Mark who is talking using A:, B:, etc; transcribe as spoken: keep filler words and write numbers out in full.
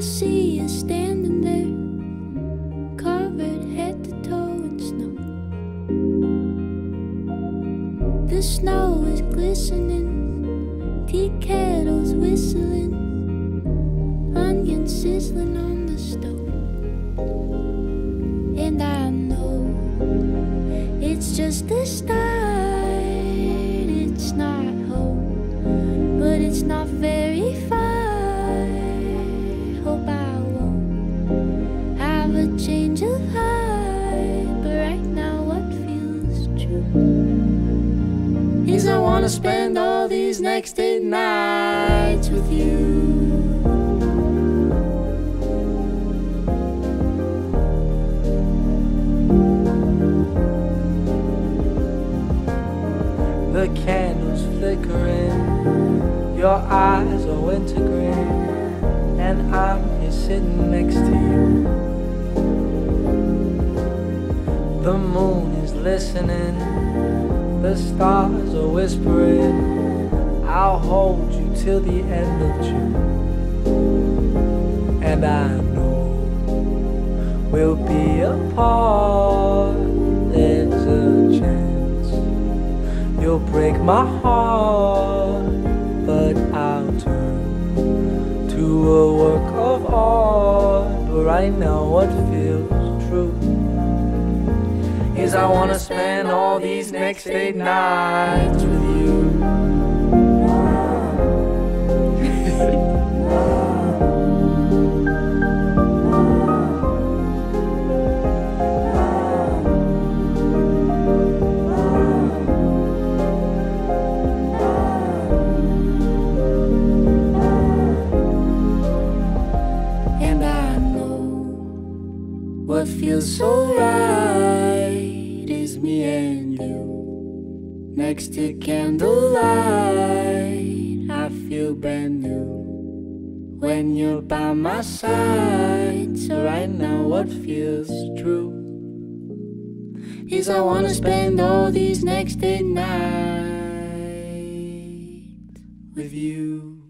A: see you standing there, covered head to toe in snow. The snow is glistening, tea kettles whistling, onions sizzling on the stove. And I know it's just the start. It's not hope, but it's not very far. Hope I won't have a change of heart, but right now what feels true is I wanna spend all these next eight nights with you.
B: The candles flickering, your eyes are wintergreen, and I'm here sitting next to you. The moon is listening, the stars are whispering, I'll hold you till the end of June. And I know we'll be apart, there's a chance you'll break my heart, but I'll turn to a work of art. But right now what feels true is I wanna spend all these next eight nights with you.
A: What feels so right is me and you next to candlelight. I feel brand new when you're by my side. So right now what feels true is I wanna spend all these next eight nights with you.